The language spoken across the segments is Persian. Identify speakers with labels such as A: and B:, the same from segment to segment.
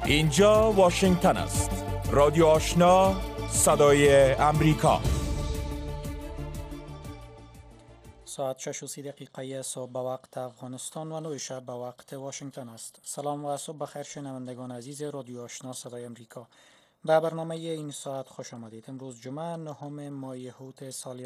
A: اینجا واشنگتن است. رادیو آشنا، صدای امریکا.
B: ساعت 6:30 صبح به وقت افغانستان و 9 شب به وقت واشنگتن است. سلام و صبح بخیر شنوندگان عزیز رادیو آشنا صدای امریکا. به برنامه این ساعت خوش آمدید. امروز جمعه 9 ماه هوت سال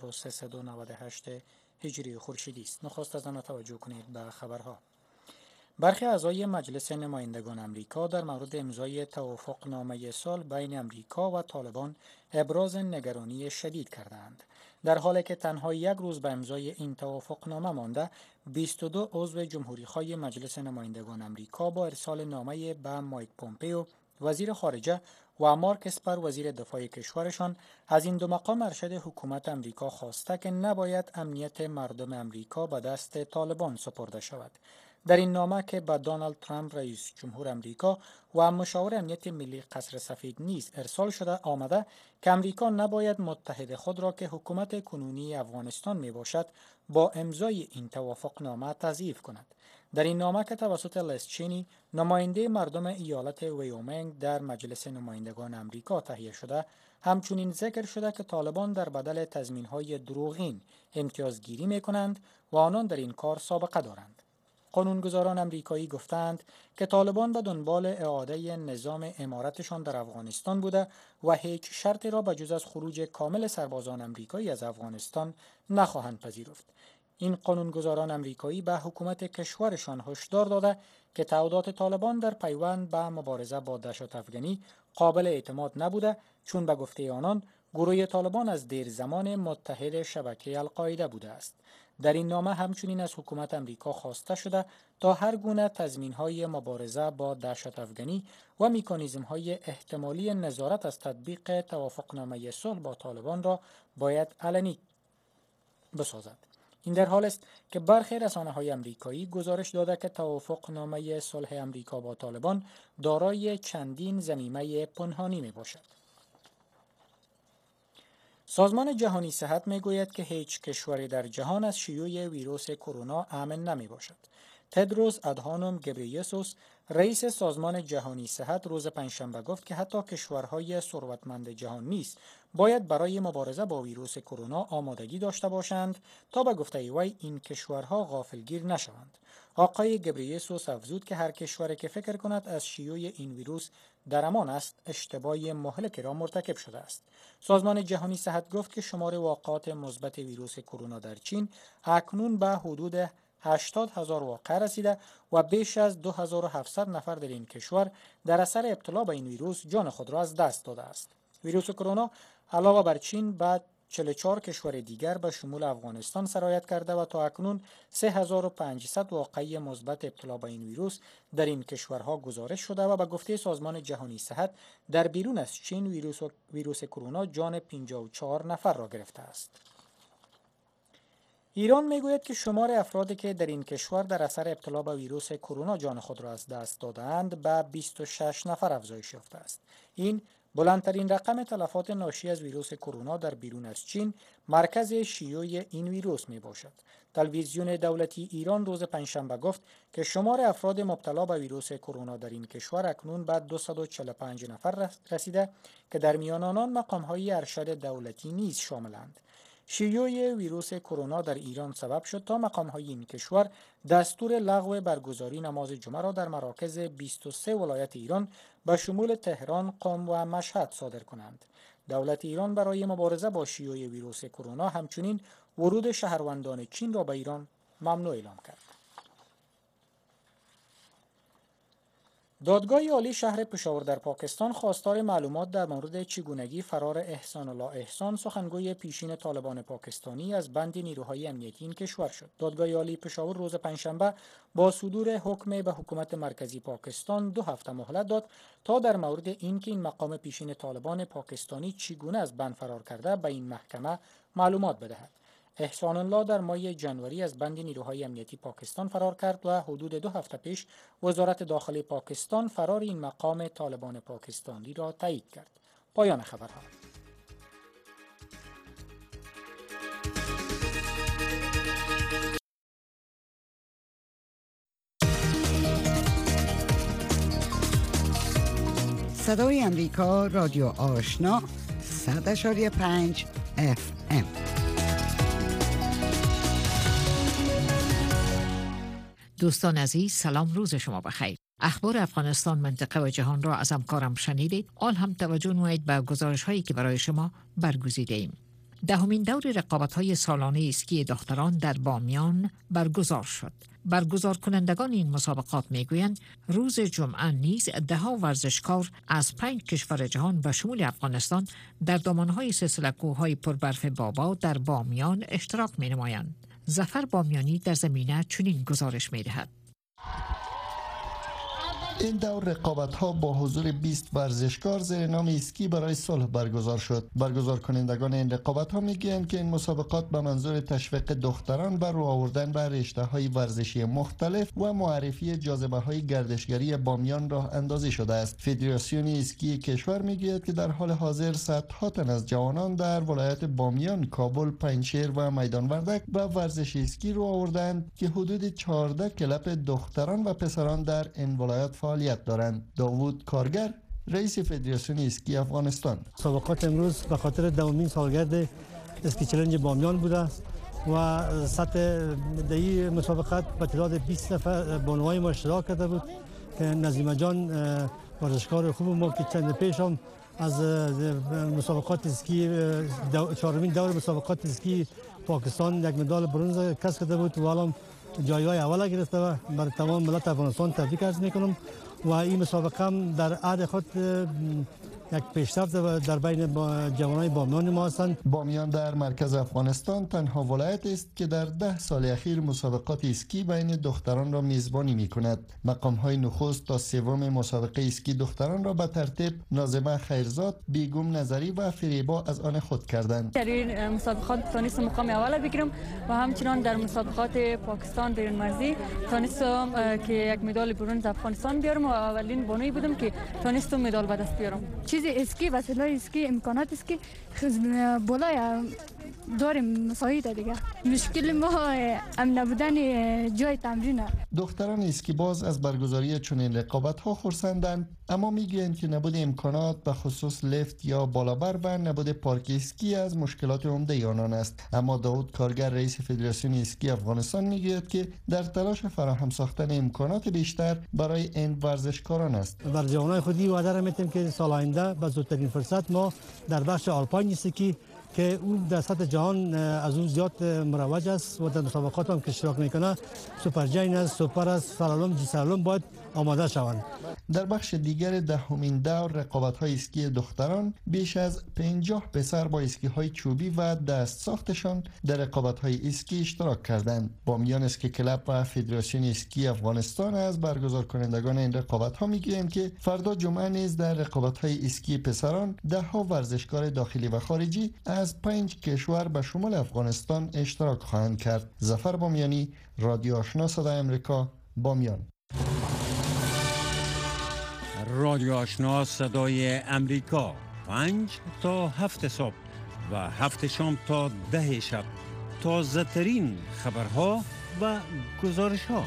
B: 1398 هجری خورشیدی است. نخست از آن توجه کنید به خبرها. برخی اعضای مجلس نمایندگان امریکا در مورد امضای توافقنامه صلح بین امریکا و طالبان ابراز نگرانی شدید کردند. در حالی که تنها یک روز به امضای این توافقنامه مانده، 22 عضو جمهوری‌خواه مجلس نمایندگان امریکا با ارسال نامه به مایک پومپئو وزیر خارجه و مارک اسپر وزیر دفاع کشورشان از این دو مقام ارشد حکومت امریکا خواسته که نباید امنیت مردم امریکا به دست طالبان سپرده شود. در این نامه که به دونالد ترامپ رئیس جمهور امریکا و مشاور امنیت ملی قصر سفید نیز ارسال شده آمده که امریکا نباید متحد خود را که حکومت کنونی افغانستان می باشد با امضای این توافقنامه تضعیف کند. در این نامه که توسط لیز چینی نماینده مردم ایالت ویومینگ در مجلس نمایندگان امریکا تهیه شده، همچنین ذکر شده که طالبان در بدل تضمین‌های دروغین امتیازگیری می‌کنند و آنان در این کار سابقه دارند. قانونگذاران امریکایی گفتند که طالبان به دنبال اعاده نظام امارتشان در افغانستان بوده و هیچ شرطی را بجز از خروج کامل سربازان امریکایی از افغانستان نخواهند پذیرفت. این قانونگذاران امریکایی به حکومت کشورشان هشدار داده که تعهدات طالبان در پیوند به مبارزه با دهشت‌افکنی قابل اعتماد نبوده، چون به گفته آنان گروه طالبان از دیر زمان متحد شبکه القاعده بوده است. در این نامه همچنین از حکومت امریکا خواسته شده تا هر گونه تضمین‌های مبارزه با دهشت‌افکنی و مکانیزم‌های احتمالی نظارت از تطبیق توافقنامه صلح با طالبان را باید علنی بسازد. این در حال است که برخی رسانه‌های امریکایی گزارش داده که توافقنامه صلح امریکا با طالبان دارای چندین ضمیمه پنهانی میباشد. سازمان جهانی صحت میگوید که هیچ کشوری در جهان از شیوع ویروس کرونا امن نمی باشد. تدروس ادهانوم گبریسوس رئیس سازمان جهانی صحت روز پنجشنبه گفت که حتی کشورهای ثروتمند جهان نیز باید برای مبارزه با ویروس کرونا آمادگی داشته باشند تا به گفته وی این کشورها غافلگیر نشوند. آقای گبریسوس افزود که هر کشوری که فکر کند از شیوع این ویروس در امان است، اشتباه مهلکی را مرتکب شده است. سازمان جهانی صحت گفت که شمار واقعات مثبت ویروس کرونا در چین اکنون به حدود 80,000 واقعه رسیده و بیش از 2700 نفر در این کشور در اثر ابتلا به این ویروس جان خود را از دست داده است. ویروس کرونا علاوه بر چین بعد 44 کشور دیگر به شمول افغانستان سرایت کرده و تا اکنون 3500 واقعه مثبت ابتلا به این ویروس در این کشورها گزارش شده و به گفته سازمان جهانی صحت در بیرون از چین ویروس کرونا جان 54 نفر را گرفته است. ایران میگوید که شمار افرادی که در این کشور در اثر ابتلا به ویروس کرونا جان خود را از دست دادند به 26 نفر افزایش یافته است. این بلندترین رقم تلفات ناشی از ویروس کرونا در بیرون از چین مرکز شیوع این ویروس می باشد. تلویزیون دولتی ایران روز پنجشنبه گفت که شمار افراد مبتلا به ویروس کرونا در این کشور اکنون به 245 نفر رسیده که در میان آنان مقام‌های ارشد دولتی نیز شاملند. شیوع ویروس کرونا در ایران سبب شد تا مقام‌های این کشور دستور لغو برگزاری نماز جمعه را در مراکز 23 ولایت ایران به شمول تهران، قم و مشهد صادر کنند. دولت ایران برای مبارزه با شیوع ویروس کرونا همچنین ورود شهروندان چین را به ایران ممنوع اعلام کرد. دادگاه عالی شهر پشاور در پاکستان خواستار معلومات در مورد چگونگی فرار احسان الله احسان، سخنگوی پیشین طالبان پاکستانی، از بند نیروهای امنیتی این کشور شد. دادگاه عالی پشاور روز پنجشنبه با صدور حکم به حکومت مرکزی پاکستان 2 هفته مهلت داد تا در مورد اینکه این مقام پیشین طالبان پاکستانی چگونه از بند فرار کرده به این محکمه معلومات بدهد. احسان الله در ماه ژانویه از بند نیروهای امنیتی پاکستان فرار کرد و حدود 2 هفته پیش وزارت داخلی پاکستان فرار این مقام طالبان پاکستانی را تایید کرد. پایان خبرها.
C: صدای امریکا رادیو آشنا 100.5 FM.
D: دوستان عزیز، سلام، روز شما بخیر. اخبار افغانستان، منطقه و جهان را از همکارم شنیدید. آل هم توجه نمایید به گزارش هایی که برای شما برگزیده ایم. دهمین دور رقابت‌های سالانه اسکی دختران در بامیان برگزار شد. برگزار کنندگان این مسابقات میگویند روز جمعه نیز ده‌ها ورزشکار از 5 کشور جهان و شمول افغانستان در دامنه‌های سلسله کوه‌های پربرف بابا در بامیان اشتراک می‌نمایند. ظفر بامیانی در زمینه چنین گزارش می‌دهد.
E: این دور رقابت‌ها با حضور 20 ورزشکار زیر نام اسکی برای صلح برگزار شد. برگزار کنندگان این رقابت‌ها میگویند که این مسابقات به منظور تشویق دختران بر رو آوردن به رشته‌های ورزشی مختلف و معرفی جاذبه‌های گردشگری بامیان راه اندازی شده است. فدراسیون اسکی کشور میگوید که در حال حاضر صدها تن از جوانان در ولایت بامیان، کابل، پنجشیر و میدان وردک به ورزش اسکی رو آوردند که حدود 14 کلب دختران و پسران در این ولایت فعالیت دارند. داوود کارگر، رئیس فدراسیون اسکی افغانستان:
F: مسابقات امروز به خاطر دومین سالگرد اسکی چالنج بامیان بوده و سطح دهی مسابقات به تعداد 20 نفر بانوای ما اشتراک کرده بود که نظیمه جان ورزشکار خوب ما که چند پیش هم از مسابقات اسکی چهارمین دور مسابقات اسکی پاکستان یک مدال برنز کسب کرده بود و الان جایگاه اول گرفته و بر تمام ملت افغانستان تبریک عرض میکنم و این مسابقه هم در عهد خود یک پیشرفت در بین جوانان بامیان ما هستند.
E: بامیان در مرکز افغانستان تنها ولایت است که در 10 سال اخیر مسابقات اسکی بین دختران را میزبانی میکند. مقام های نخست تا سوم مسابقه اسکی دختران را به ترتیب ناظمه خیرزاد، بیگم نظری و فریبا از آن خود کردند.
G: در این مسابقات تونستم مقام اول بگیرم و همچنان در مسابقات پاکستان بیرون مرزی تونستم که یک مدال برنز افغانستان بیارم و اولین بانوی بودم که تونستم مدال به دست بیارم.
H: چیز اسکی وسایل اسکی امکانات اسکی بالا داریم مساعده دیگه. مشکل ما امن بودن جای تمرین.
E: دختران اسکی باز از برگزاری چنین رقابت‌ها خرسندند، اما میگویند که نبود امکانات به خصوص لفت یا بالابر و نبود پارک اسکی از مشکلات عمده آنان است. اما داوود کارگر، رئیس فدراسیون اسکی افغانستان میگوید که در تلاش فراهم ساختن امکانات بیشتر برای این ورزشکاران است.
F: بر جوانان خودی وعده را میتیم که سال آینده به زودترین فرصت ما در بخش آلپاین اسکی که اون در سطح جهان از اون زیاد مروج است و در مسابقات هم که اشتراک میکنه، سوپر جین است، سوپر است، سلالم، جی سلالم باید آماده شوند.
E: در بخش دیگر دهمین دور رقابت‌های اسکی دختران بیش از 50 پسر با اسکی‌های چوبی و دست ساختشان در رقابت‌های اسکی اشتراک کردند. بامیان اسکی کلب و فدراسیون اسکی افغانستان از برگزار کنندگان این رقابت‌ها میگویند که فردا جمعه نیز در رقابت‌های اسکی پسران ده‌ها ورزشکار داخلی و خارجی از 5 کشور به شمول افغانستان اشتراک خواهند کرد. ظفر بامیانی، رادیو آشنا صدای امریکا، بامیان.
I: رادیو آشنا صدای امریکا 5 تا 7 صبح و 7 شام تا 10 شب. تازه ترین خبرها و گزارش ها.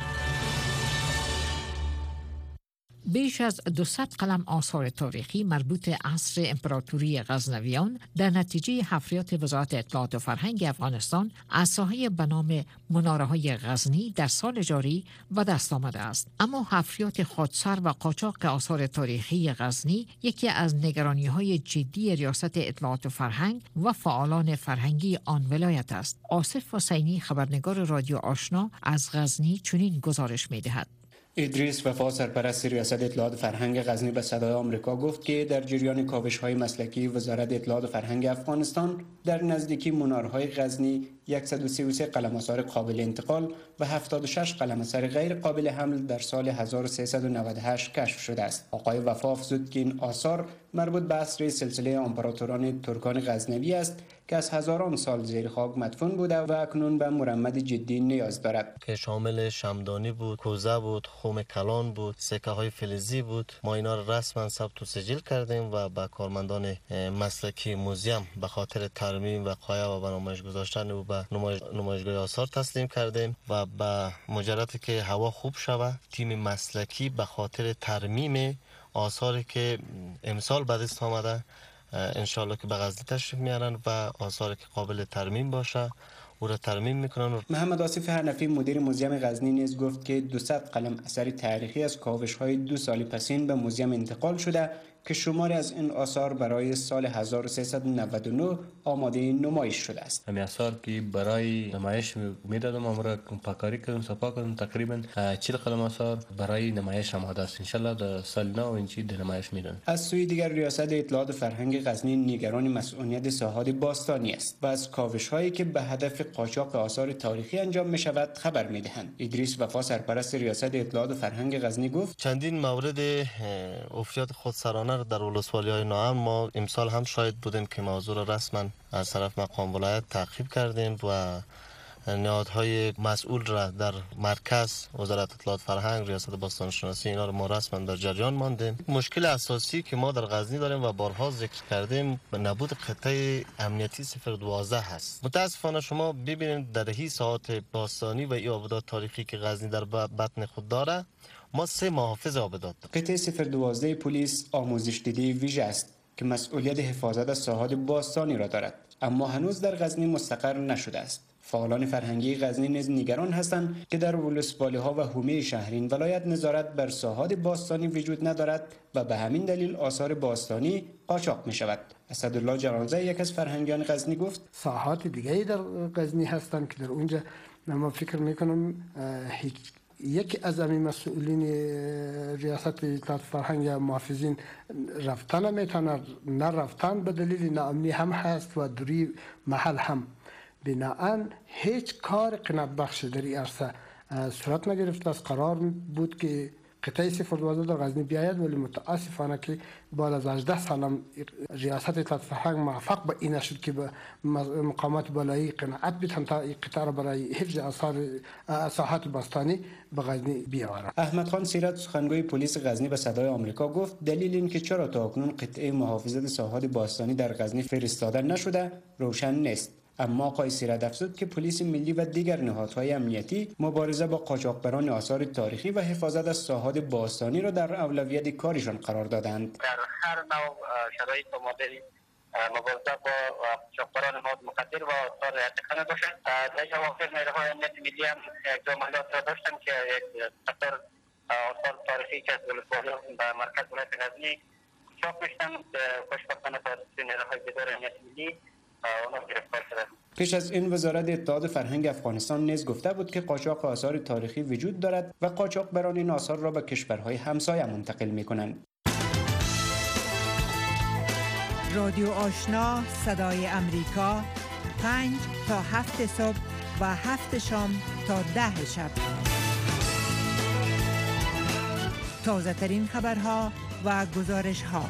D: بیش از 200 قلم آثار تاریخی مربوط عصر امپراتوری غزنویان در نتیجه حفریات وزارت اطلاعات و فرهنگ افغانستان از ساحه به نام مناره‌های غزنی در سال جاری به دست آمده است. اما حفریات خودسر و قاچاق آثار تاریخی غزنی یکی از نگرانی‌های جدی ریاست اطلاعات و فرهنگ و فعالان فرهنگی آن ولایت است. آصف حسینی، خبرنگار رادیو آشنا، از غزنی چنین گزارش می‌دهد.
J: ادریس وفا، سرپرست ریاست اطلاعات فرهنگ غزنی، به صدای آمریکا گفت که در جریان کاوش‌های مسلکی وزارت اطلاعات فرهنگ افغانستان در نزدیکی منارهای غزنی 133 قلم آثار قابل انتقال و 76 قلم اثر غیر قابل حمل در سال 1398 کشف شده است. آقای وفا افزود که این آثار مربوط به عصر سلسله امپراتوران ترکان غزنوی است که از هزاران سال زیر خاک مدفون بوده و اکنون به مرمت جدی نیاز دارد.
K: که شامل شمدانی بود، کوزه بود، خم کلان بود، سکه های فلزی بود. ما اینا رو رسما ثبت و سجل کردیم و به کارمندان مسلکی موزیم به خاطر ترمیم و قایه و به نمایش گذاشتن و به نمایشگاه آثار تسلیم کردیم و به مجردی که هوا خوب شود تیم مسلکی به خاطر ترمیم آثاری که امسال به دست آمده انشالله که به غزنی تشریف میارن و آثاری که قابل ترمیم باشه او را ترمیم میکنن.
J: محمد آصف حنفی مدیر موزیم غزنی نیز گفت که 200 قلم اثری تاریخی از کاوش‌های 2 سال پسین به موزیم انتقال شده که شماری از این آثار برای سال 1399 آماده نمایش شده است.
L: همین آثار که برای نمایش میدادم امروز پاکاری کردم، صفا کردم، تقریبا 40 قلم آثار برای نمایش آماده است. ان شاء الله در سال نو این چیز نمایش میدن.
J: از سوی دیگر ریاست اطلاعات فرهنگ غزنی نگران مسئولیت ساحات باستانی است و از کاوش‌هایی که به هدف قاچاق آثار تاریخی انجام می شود خبر میدهند. ادریس وفا سرپرست ریاست اطلاعات فرهنگ غزنی گفت
K: چندین مورد افراط خودسرانه در ولسوالی‌های ناامن ما امسال هم شاهد بودیم که موضوع را رسما از طرف مقام ولایت تعقیب کردیم و نهادهای مسئول را در مرکز وزارت اطلاعات فرهنگ، ریاست باستان شناسی اینا رو ما رسما در جریان ماندیم. مشکل اساسی که ما در غزنی داریم و بارها ذکر کردیم نبود قطعه امنیتی 012 هست. متاسفانه شما ببینید در هی ساحات باستانی و این آبادات تاریخی که غزنی در بطن خود داره ما 3 محافظ آبادات داریم.
J: قطعه 012 پلیس آموزش دیده ویژه است که مسئولیت حفاظت از ساحات باستانی را دارد، اما هنوز در غزنی مستقر نشده است. فعالان فرهنگی غزنی نیز نگران هستند که در ولسوالی‌ها و حومه شهرین ولایت نظارت بر ساحات باستانی وجود ندارد و به همین دلیل آثار باستانی قاچاق می شود. اسدالله جرانزه یک از فرهنگیان غزنی گفت
M: ساحات دیگری در غزنی هستند که در اونجا ما فکر میکنم یکی از امی مسئولین ریاست اطلاعات فرهنگ یا محافظین رفتن نمیتونن، نرفتن به دلیل ناامنی هم هست و دوری محل هم. بناهن هیچ کار قناعت بخش در این عرصه صورت نگرفته است. قرار بود که قطعه 012 در غزنی بیاید ولی متاسفانه که بعد از 18 سال ریاست اطلاعات فرهنگ موفق به این شد که به مقامات بالایی قناعت بدهند تا این قطعه را برای حفظ آثار ساحات باستانی به غزنی بیاورند.
J: احمد خان سیرت سخنگوی پلیس غزنی به صدای آمریکا گفت دلیل این که چرا تا اکنون قطعه محافظت ساحات باستانی در غزنی فرستاده نشده روشن نیست. اما آقای سیرت افزود که پلیس ملی و دیگر نهادهای امنیتی مبارزه با قاچاقبران آثار تاریخی و حفاظت از ساحات باستانی را در اولویت کارشان قرار دادند.
N: در هر نوع شرایط مدل مبارزه با قاچاقبران مواد مخدر و آثار اتکانه باشند. در اواخر نیروهای امنیت ملی هم اقدام عملیات را داشتند که یک قطار آثار تاریخی که از ولسوالی به مرکز ولایت غزنی قاچاق میشدند. خوشبختانه توسط نیروهای بیدار امنیت ملی
J: پیش از این وزارت اطلاعات فرهنگ افغانستان نیز گفته بود که قاچاق آثار تاریخی وجود دارد و قاچاقبران این آثار را به کشورهای همسایه منتقل می‌کنند.
O: رادیو آشنا صدای امریکا 5 تا 7 صبح و 7 شام تا 10 شب. تازه ترین خبرها و گزارش ها.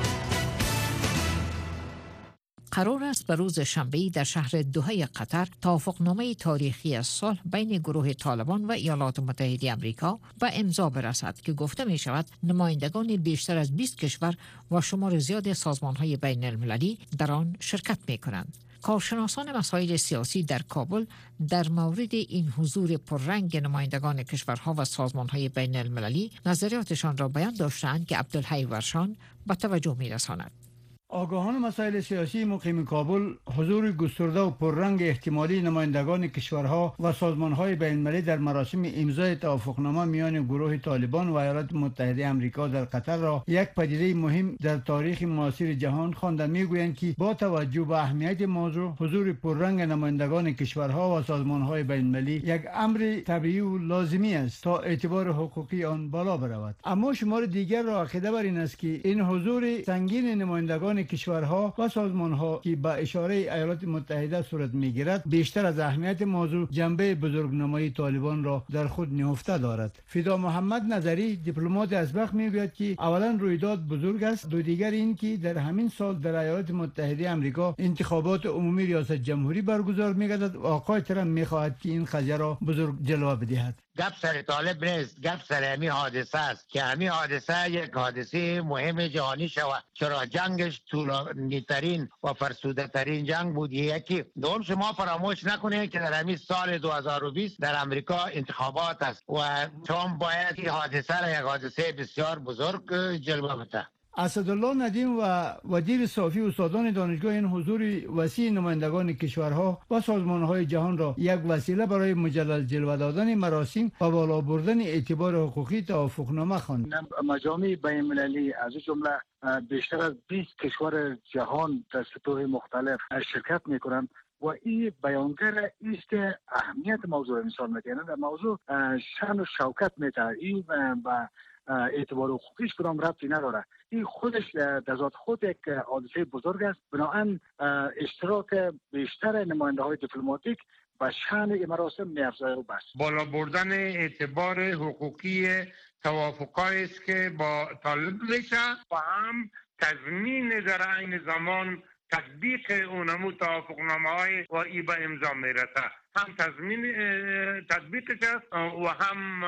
D: قرار است به روز شنبه در شهر دوحه قطر توافقنامه تاریخی از صلح بین گروه طالبان و ایالات متحده آمریکا به امضا برسد که گفته می شود نمایندگان بیشتر از 20 کشور و شمار زیاد سازمان‌های بین المللی در آن شرکت می کنند. کارشناسان مسائل سیاسی در کابل در مورد این حضور پررنگ نمایندگان کشورها و سازمان‌های بین المللی نظریاتشان را بیان داشتند که عبدالحی ورشان به توجه می رساند.
F: آگاهان مسائل سیاسی مقیم کابل حضور گسترده و پررنگ احتمالی نمایندگان کشورها و سازمان‌های بین‌المللی در مراسم امضای توافقنامه میان گروه طالبان و ایالات متحده آمریکا در قطر را یک پدیده مهم در تاریخ معاصر جهان خواندند. میگویند که با توجه به اهمیت موضوع حضور پررنگ نمایندگان کشورها و سازمان‌های بین‌المللی یک امر طبیعی و لازمی است تا اعتبار حقوقی آن بالا برود. اما شمار دیگر را عقیده بر این است که این حضور سنگین نمایندگان
P: نمایندگان کشورها و سازمانها که به اشاره ایالات متحده صورت میگیرد بیشتر از اهمیت موضوع جنبه بزرگنمایی طالبان را در خود نهفته دارد. فدا محمد نظری دیپلمات ازبخ میگوید که اولا رویداد بزرگ است، دو دیگر این که در همین سال در ایالات متحده آمریکا انتخابات عمومی ریاست جمهوری برگزار می‌گردد و آقای ترامپ می‌خواهد که این قضیه را بزرگ جلوه بدهد.
Q: گپ سر طالب نیست، گپ سر همین حادثه است که همین حادثه یک حادثه مهم جهانی شود. چرا جنگش طولانی ترین و فرسوده ترین جنگ بود. یکی دوم شما فراموش نکنید که در همین سال 2020 در امریکا انتخابات است و ترامپ باید این حادثه را یک حادثه بسیار بزرگ جلوه بده.
P: اسدالله ندیم و وزیر صافی استادان دانشگاه این حضور وسیع نمایندگان کشورها و سازمانهای جهان را یک وسیله برای مجلل جلوه دادن مراسم و بالا بردن اعتبار حقوقی توافقنامه خواند.
R: مجامع بین‌المللی از جمله بیشتر از 20 کشور جهان در سطوح مختلف شرکت می‌کنند و این بیانگر است که اهمیت موضوع مثال می‌دهند. در موضوع شأن و شوکت می‌دهد این و اعتبار حقوقیش کدام ربطی نداره. این خودش در ذات خود یک حادثه بزرگ است. بنابراین اشتراک بیشتر نماینده های دیپلماتیک و شأن این مراسم می‌افزاید و بس.
S: بالا بردن اعتبار حقوقی توافقایی است که با طالب میشه و هم تضمین در عین زمان تطبیق اونمو توافقنامه‌های و ای به امضا میرسه. هم تضمین تطبیقش است و هم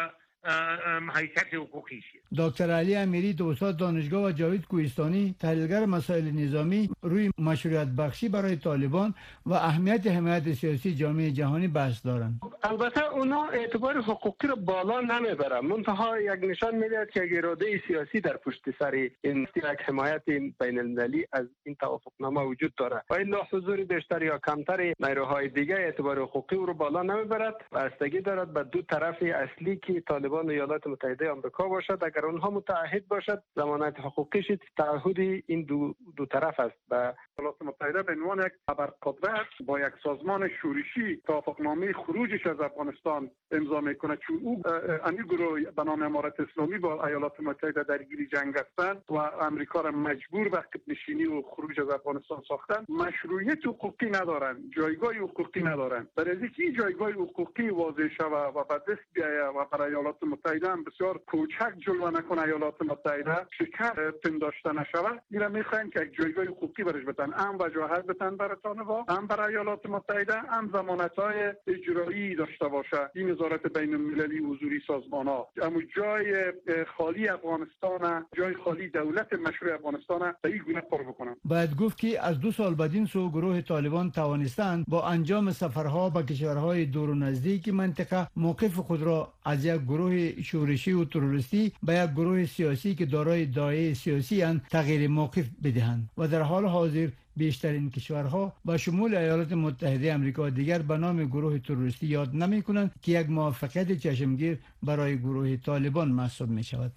S: حیثیت حقوقیش.
P: دکتر علی امیری استاد دانشگاه و جاوید کوهستانی تحلیلگر مسائل نظامی روی مشروعیت بخشی برای طالبان و اهمیت حمایت سیاسی جامعه جهانی بحث دارند.
T: البته اونا اعتبار حقوقی رو بالا نمیبرن، منتها یک نشان میدهد که اراده سیاسی در پشت سر این یک حمایت بین المللی از این توافقنامه وجود داره و این حضور بیشتر یا کمتر نیروهای دیگه اعتبار حقوقی رو بالا نمیبرد. بستگی دارد به دو طرف اصلی که طالبان و ایالات متحده آمریکا باشد. اگر اونها متعهد باشد ضمانت حقوقیش تعهد این دو طرف است. و
U: ایالات متحده به عنوان یک ابرقدرت با یک سازمان شورشی توافقنامه خروجش از افغانستان امضا میکنه، چون او امی گروه به نام امارت اسلامی با ایالات متحده درگیر جنگ هستند و امریکا را مجبور به عقب نشینی و خروج از افغانستان ساختن، مشروعیت حقوقی ندارند، جایگاه حقوقی ندارند. برای اینکه جایگاه حقوقی واضح شود و به دست بیاید و برای ایالات متحده هم بسیار کوچک جلوه نکنه، ایالات متحده شکست پنداشته نشود، میره میخواین که یک جایگاه حقوقی برش بدن، هم وجاهت بدن برای طالبان، هم برای ایالات متحده، هم ضمانت‌های اجرایی داشته باشه. این نظارت بین المللی حضوری سازمان‌ها، اما جای خالی افغانستان، جای خالی دولت مشروع افغانستان به این گونه پر بکنن.
P: باید گفت که از 2 سال بعد این سو گروه طالبان توانستند با انجام سفرها به کشورهای دور و نزدیک منطقه موقف خود را از یک گروه شورشی و تروریستی به یک گروه سیاسی که دارای داعیه سیاسی اند تغییر موقف بدهند و در حال حاضر بیشترین کشورها با شمول ایالات متحده آمریکا دیگر به نام گروه تروریستی یاد نمی کنند که یک موافقت چشمگیر برای گروه طالبان محسوب می شود.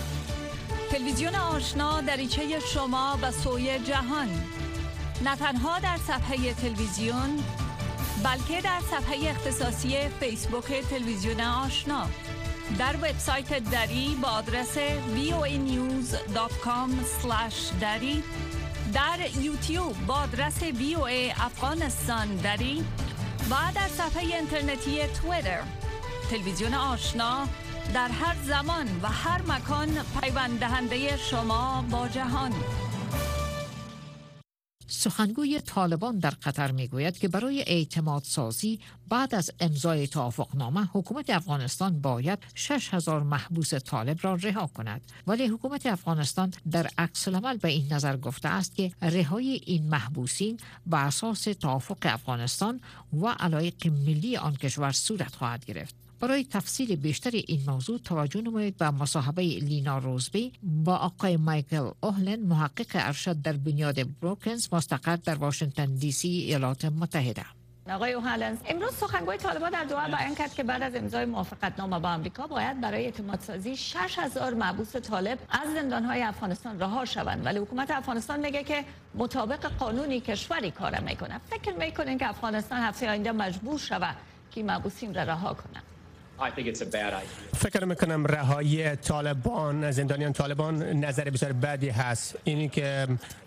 V: تلویزیون آشنا دریچه شما به سوی جهان، نه تنها در صفحه تلویزیون بلکه در صفحه اختصاصی فیسبوک تلویزیون آشنا، در وبسایت دری با آدرس voanews.com/dari، در یوتیوب با آدرس VOA افغانستان دری و در صفحه اینترنتی توییتر. تلویزیون آشنا در هر زمان و هر مکان پیوند دهنده شما با جهان.
D: سخنگوی طالبان در قطر میگوید که برای اعتماد سازی بعد از امضای توافقنامه حکومت افغانستان باید 6,000 محبوس طالب را رها کند، ولی حکومت افغانستان در عکس العمل به این نظر گفته است که رهایی این محبوسین بر اساس توافق افغانستان و علایق ملی آن کشور صورت خواهد گرفت. برای تفصیل بیشتر این موضوع توجه نمایید به مصاحبه لینا روزبی با آقای مایکل اوهلن، محقق ارشد در بنیاد بروکنز مستقر در واشنگتن دی سی، ایالات متحده.
V: آقای اوهلن، امروز سخنگوی طالبان در دوحه بیان کرد که بعد از امضای موافقتنامه با آمریکا باید برای اعتماد سازی 6,000 محبوس طالب از زندان‌های افغانستان رها شوند، ولی حکومت افغانستان میگه که مطابق قانونی کشوری کار میکنه. فکر میکنین که افغانستان هفته آینده مجبور شود که محبوسین را رها کنند؟
W: فکر میکنم رهایی طالبان، زندانیان طالبان نظر بسیار بدی هست. اینی که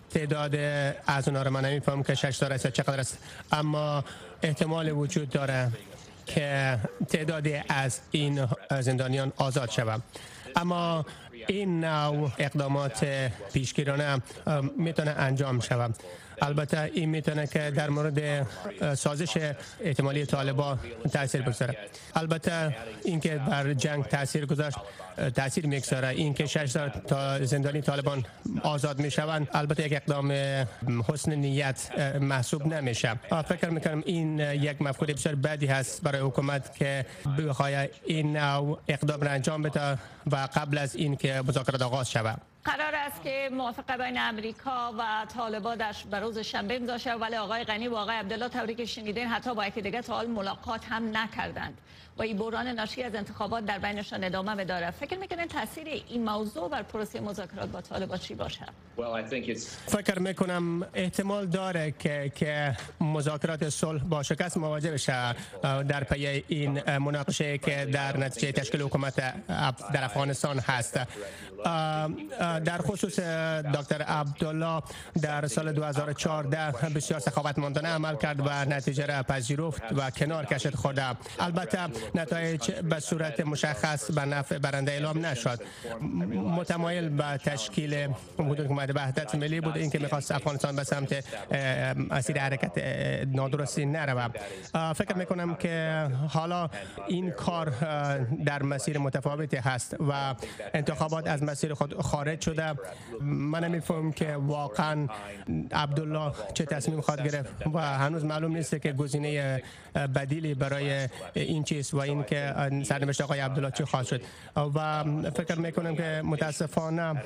W: تعداد از اونها رو من نمیفهمم که 6 تا چقدر است، اما احتمال وجود داره که تعدادی از این زندانیان آزاد شود. اما این نوع اقدامات پیشگیرانه میتونه انجام شود. البته این میتونه که در مورد سازش احتمالی طالبان تاثیر بگذاره. البته اینکه بر جنگ تاثیر میگذاره، اینکه 6 تا زندانی طالبان آزاد میشوند البته یک اقدام حسن نیت محسوب نمیشه. فکر میکنم این یک مفکوره بسیار بدی هست برای حکومت که بخواد این نوع اقدام را انجام بده و قبل از این که مذاکرات آغاز شود.
V: قرار است که موافقه بین امریکا و طالبان در روز شنبه امضا شود، ولی آقای غنی و آقای عبدالله طوری که شنیدین حتی با یکدیگر تا حال ملاقات هم نکردند و این بحران ناشی از انتخابات در بینشان ادامه داره. فکر میکنین تاثیر این موضوع بر پروسه مذاکرات با طالبان چی باشه؟
W: فکر میکنم احتمال داره که مذاکرات صلح با شکست مواجه بشه در پی این مناقشه که در نتیجه تشکیل حکومت در افغانستان هست. در خصوص دکتر عبدالله در سال 2014 بسیار سخاوتمندانه عمل کرد و نتیجه را پذیرفت و کنار کشید خورده. البته نتایج به صورت مشخص به نفع برنده اعلام نشد. متمایل به تشکیل حکومت وحدت ملی بود، اینکه می‌خواست افغانستان به سمت مسیر حرکت نادرستی نرود. فکر می‌کنم که حالا این کار در مسیر متفاوتی هست و انتخابات از مسیر خود خارج شده. من نمی‌فهمم که واقعا عبدالله چه تصمیم خواهد گرفت و هنوز معلوم نیست که گزینه بدیلی برای این چیز و این که سرنوشت آقای عبدالله چی خواهد شد. و فکر میکنم که متاسفانه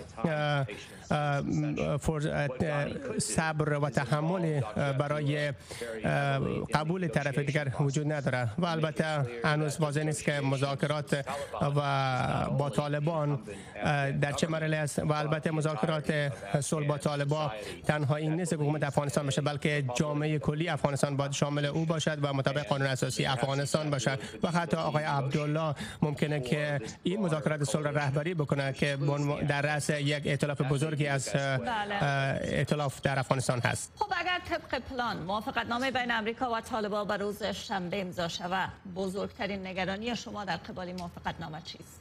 W: صبر و تحمل برای قبول طرف دیگر وجود نداره و البته هنوز واضح نیست که مذاکرات و با طالبان در چه مرحله است و البته مذاکرات صلح با طالبان تنها این نیست که حکومت افغانستان باشه، بلکه جامعه کلی افغانستان باید شامل او باشد و مطابق قانون اساسی افغانستان باشد و حتی آقای عبدالله ممکنه که این مذاکرات صلح را رهبری بکنه که در رأس یک ائتلاف بزرگی از ائتلاف در افغانستان هست.
V: خب اگر طبق پلان موافقتنامه بین امریکا و طالبان بر روز شنبه امضا شود، بزرگترین نگرانی شما در قبال موافقتنامه چیست؟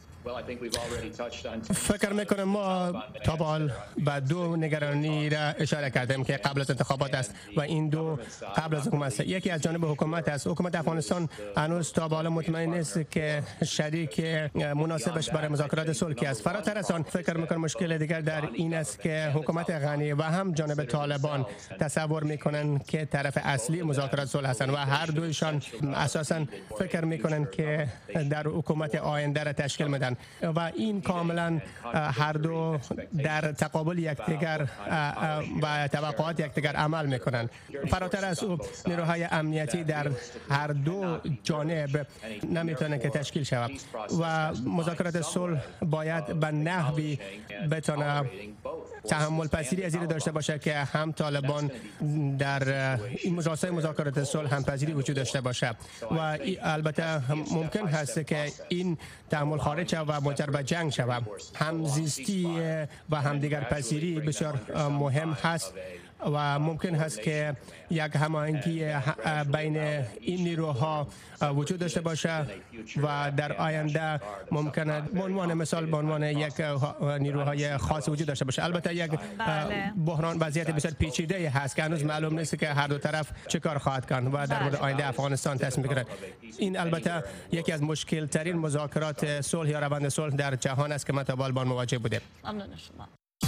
W: فکر میکنم ما تا به حال به دو نگرانی را اشاره کردیم که قبل از انتخابات است و این دو قبل از حکومت است. یکی از جانب حکومت است. حکومت افغانستان هنوز تا به حال مطمئن نیست که شریک مناسبش برای مذاکرات صلح است. فراتر از آن فکر میکنم مشکل دیگر در این است که حکومت غنی و هم جانب طالبان تصور میکنن که طرف اصلی مذاکرات صلح هستند و هر دویشان اساسا فکر میکنن که در حکومت آینده را تشکیل میدن و این کاملا هر دو در تقابل یکدیگر و توقعات یکدیگر عمل میکنند. فراتر از او نیروهای امنیتی در هر دو جانب نمیتونه که تشکیل شود و مذاکرات صلح باید به نحوی بتونه تحمل پذیری از این داشته باشه که هم طالبان در این راستای مذاکرات صلح هم پذیری وجود داشته باشه و البته ممکن هست که این تحمل خارج شود و منجر به جنگ شود. همزیستی و همدیگر پذیری بسیار مهم هست و ممکن هست که یک هماهنگی بین این نیروها وجود داشته باشه و در آینده ممکنه به عنوان مثال به عنوان یک نیروهای خاص وجود داشته باشه. البته یک بحران وضعیت بسیار پیچیده هست که هنوز معلوم نیست که هر دو طرف چه کار خواهد کرد و در مورد آینده افغانستان تصمیم بگیرد. این البته یکی از مشکل ترین مذاکرات صلح یا روند صلح در جهان است که ما تا به حال با مواجه بوده.
V: ممنون شما.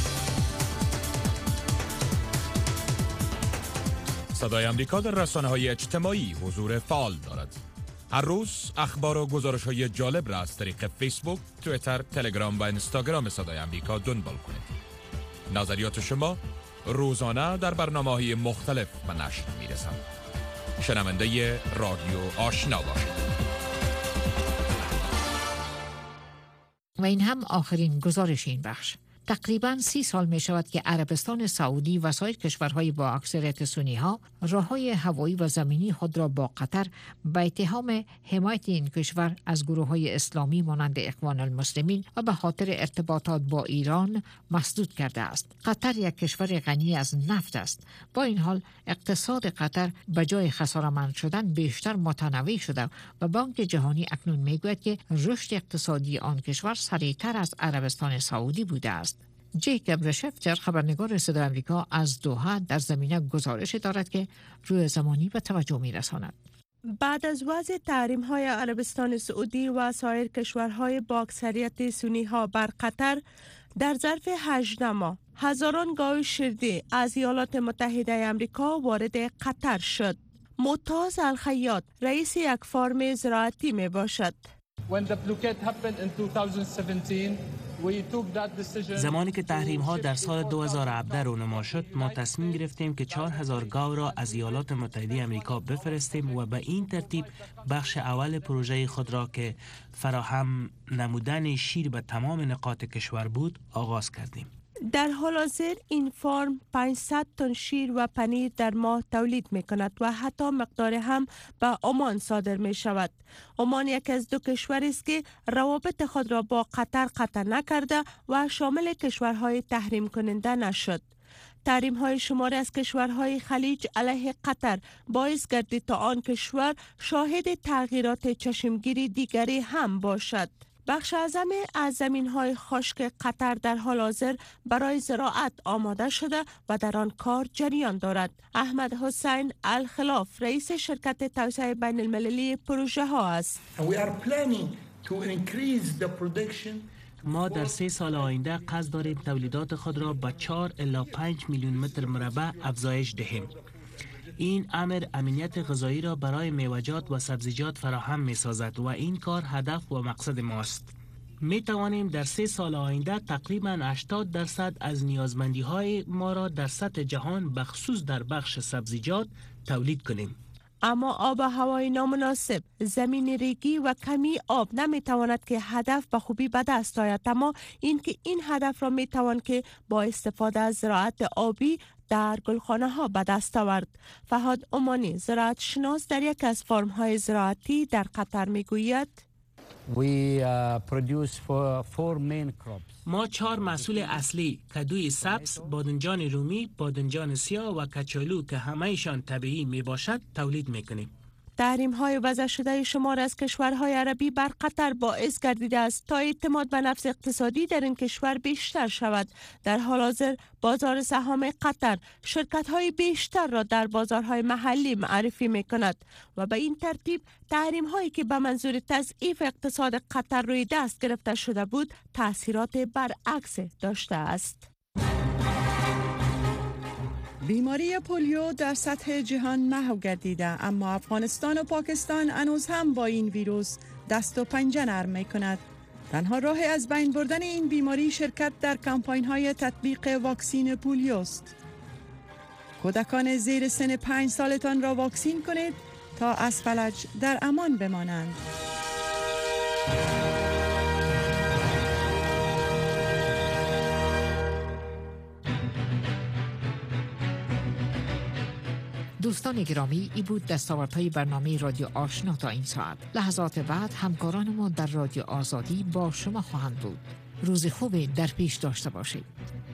A: صدای امریکا در رسانه‌های اجتماعی حضور فعال دارد. هر روز اخبار و گزارش‌های جالب را از طریق فیسبوک، توییتر، تلگرام و اینستاگرام صدای امریکا دنبال کنید. نظریات شما روزانه در برنامه‌های مختلف به نشر می‌رسند. شنونده رادیو آشنا باشید.
D: و این هم آخرین گزارش این بخش. تقریباً 30 سال می شود که عربستان سعودی و سایر کشورهای با اکثریت سنی ها راههای هوایی و زمینی خود را با قطر به اتهام حمایت این کشور از گروه های اسلامی مانند اخوان المسلمین و به خاطر ارتباطات با ایران مسدود کرده است. قطر یک کشور غنی از نفت است. با این حال اقتصاد قطر به جای خساره‌مند شدن بیشتر متنوع شده و بانک جهانی اکنون میگوید که رشد اقتصادی آن کشور سریعتر از عربستان سعودی بوده است. جیکوب رشفتر خبرنگار صدای آمریکا از دوحه در زمینه گزارش دارد که روی زمانی به توجه می‌رساند.
B: بعد از وضع تحریم‌های عربستان سعودی و سایر کشورهای با اکثریت سنی ها بر قطر، در ظرف 18 ماه هزاران گاو شیردی از ایالات متحده آمریکا وارد قطر شد. معتز الخیاط رئیس یک فارم زراعتی می باشد.
C: زمانی که تحریم ها در سال 2017 رونما شد، ما تصمیم گرفتیم که 4000 گاو را از ایالات متحده آمریکا بفرستیم و به این ترتیب بخش اول پروژه خود را که فراهم نمودن شیر به تمام نقاط کشور بود آغاز کردیم.
B: در حال حاضر این فارم 500 تن شیر و پنیر در ماه تولید می کند و حتی مقدار هم به عمان صادر می شود. عمان یک از دو کشوری است که روابط خود را با قطر قطع نکرده و شامل کشورهای تحریم کننده نشد. تحریم های شماری از کشورهای خلیج علیه قطر باعث گردید تا آن کشور شاهد تغییرات چشمگیری دیگری هم باشد. بخش اعظم از زمین‌های خشک قطر در حال حاضر برای زراعت آماده شده و در آن کار جریان دارد. احمد حسین الخلاف رئیس شرکت توسعه بین المللی پروژه ها است.
C: ما در 3 سال آینده قصد داریم تولیدات خود را به 4 الی 5 میلیون متر مربع افزایش دهیم. این امر امنیت غذایی را برای میوه‌جات و سبزیجات فراهم می سازد و این کار هدف و مقصد ماست. می توانیم در 3 سال آینده تقریباً 80% از نیازمندی های ما را در سطح جهان بخصوص در بخش سبزیجات تولید کنیم.
B: اما آب و هوای نامناسب، زمین ریگی و کمی آب نمی تواند که هدف به خوبی به دست آید، اما اینکه این هدف را می توان که با استفاده از زراعت آبی در گلخانه ها به دست آورد. فهاد عمانی زراعت شناس در یک از فرم های زراعتی در قطر می گوید
C: ما 4 محصول اصلی، کدوی سبز، بادنجان رومی، بادنجان سیاه و کچالو که همه‌شان طبیعی می باشد تولید می کنیم.
B: تحریم های وضع شده شمار از کشورهای عربی بر قطر باعث گردیده است تا اعتماد به نفس اقتصادی در این کشور بیشتر شود. در حال حاضر بازار سهام قطر شرکت های بیشتر را در بازارهای محلی معرفی می کند و به این ترتیب تحریم هایی که به منظور تضعیف اقتصاد قطر روی دست گرفته شده بود تأثیرات برعکس داشته است.
O: بیماری پولیو در سطح جهان محو گردیده، اما افغانستان و پاکستان هنوز هم با این ویروس دست و پنجه نرم می کند. تنها راه از بین بردن این بیماری شرکت در کمپاین های تطبیق واکسین پولیو است. کودکان زیر سن 5 سالتان را واکسین کنید تا از فلج در امان بمانند.
D: دوستان گرامی، ای بود دستاوردهای برنامه رادیو آشنا تا این ساعت. لحظات بعد همکاران ما در رادیو آزادی با شما خواهند بود. روز خوبی در پیش داشته باشید.